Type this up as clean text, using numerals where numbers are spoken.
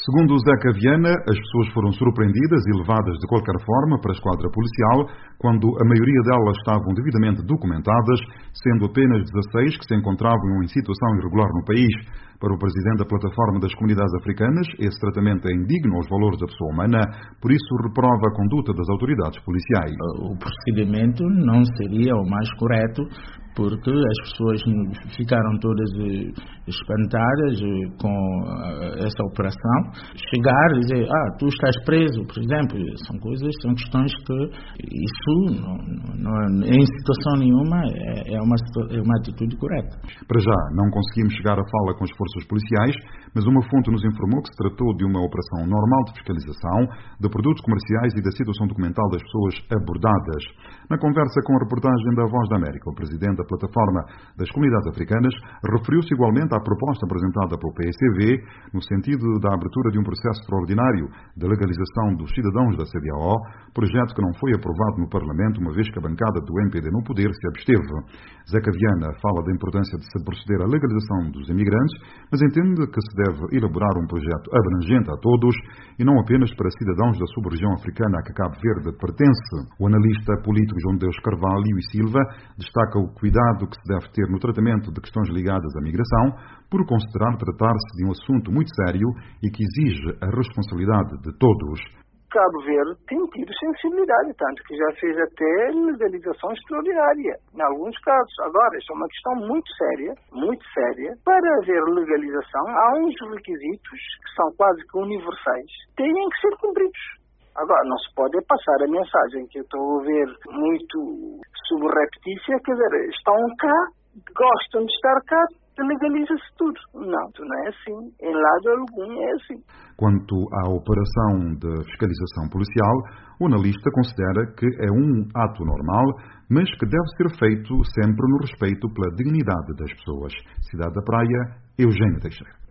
Segundo Zeca Viana, as pessoas foram surpreendidas e levadas de qualquer forma para a esquadra policial, quando a maioria delas estavam devidamente documentadas, sendo apenas 16 que se encontravam em situação irregular no país. Para o presidente da Plataforma das Comunidades Africanas, esse tratamento é indigno aos valores da pessoa humana, por isso reprova a conduta das autoridades policiais. O procedimento não seria o mais correto, porque as pessoas ficaram todas espantadas com essa operação. Chegar e dizer, tu estás preso, por exemplo, são questões que isso, em situação nenhuma, é uma atitude correta. Para já, não conseguimos chegar à fala com as forças policiais, mas uma fonte nos informou que se tratou de uma operação normal de fiscalização de produtos comerciais e da situação documental das pessoas abordadas. Na conversa com a reportagem da Voz da América, o presidente da Plataforma das Comunidades Africanas referiu-se igualmente à proposta apresentada pelo PSCV no sentido da abertura de um processo extraordinário de legalização dos cidadãos da CEDEAO, projeto que não foi aprovado no Parlamento, uma vez que a bancada do MPD no poder se absteve. Zeca Viana fala da importância de se proceder à legalização dos imigrantes, mas entende que se deve elaborar um projeto abrangente a todos e não apenas para cidadãos da sub-região africana a que Cabo Verde pertence. O analista político João Deus Carvalho e Silva destaca o cuidado que se deve ter no tratamento de questões ligadas à migração, por considerar tratar-se de um assunto muito sério e que exige a responsabilidade de todos. Cabo Verde tem tido sensibilidade, tanto que já fez até legalização extraordinária, em alguns casos. Agora, isso é uma questão muito séria. Para haver legalização, há uns requisitos que são quase que universais, têm que ser cumpridos. Agora, não se pode passar a mensagem que eu estou a ver muito subreptícia, quer dizer, estão cá, gostam de estar cá, legaliza-se tudo. Não é assim. Em lado algum é assim. Quanto à operação de fiscalização policial, o analista considera que é um ato normal, mas que deve ser feito sempre no respeito pela dignidade das pessoas. Cidade da Praia, Eugênio Teixeira.